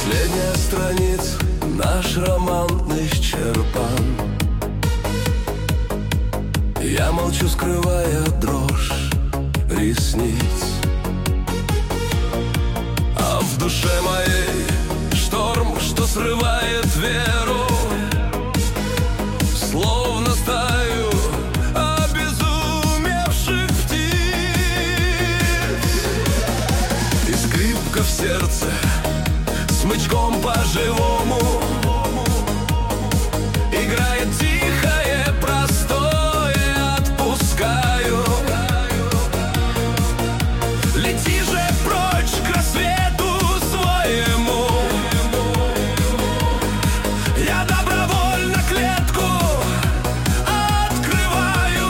Последняя страница, наш роман исчерпан. Я молчу, скрывая дрожь ресниц. А в душе моей шторм, что срывает веру, словно стаю обезумевших птиц. И скрипка в сердце, смычком по-живому играет тихое, простое, отпускаю. Лети же прочь к рассвету своему. Я добровольно клетку открываю.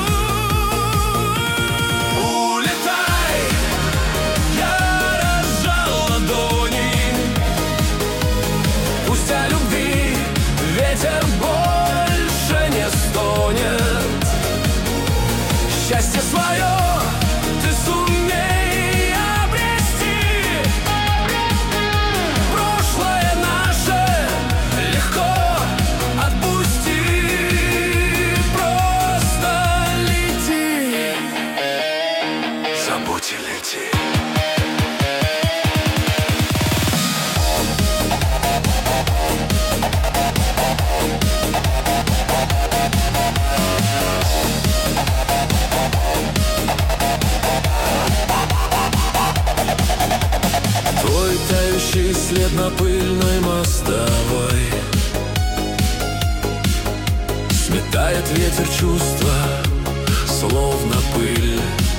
Улетай, я разжал ладони. Пусть о любви ветер больше не стонет. Счастье свое ты сумей обрести. Прошлое наше легко отпусти. Просто лети, забудь и лети. Твой тающий след на пыльной мостовой сметает ветер чувства, словно пыль.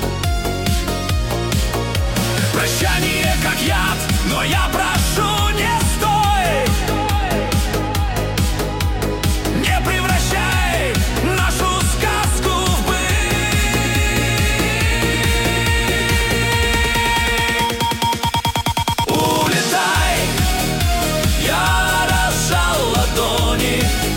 Прощание как яд, но я прошу, не стой. Не превращай нашу сказку в быль. Улетай, я разжал ладони.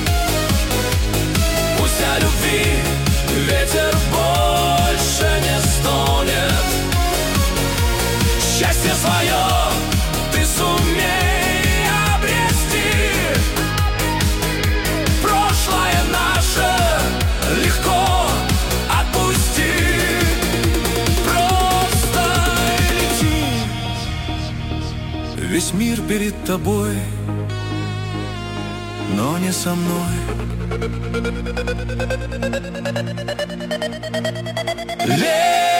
Пусть о любви ветер больше не стонет. Счастье свое ты сумей обрести. Прошлое наше легко отпусти. Просто лети. Весь мир перед тобой, но не со мной. Лети.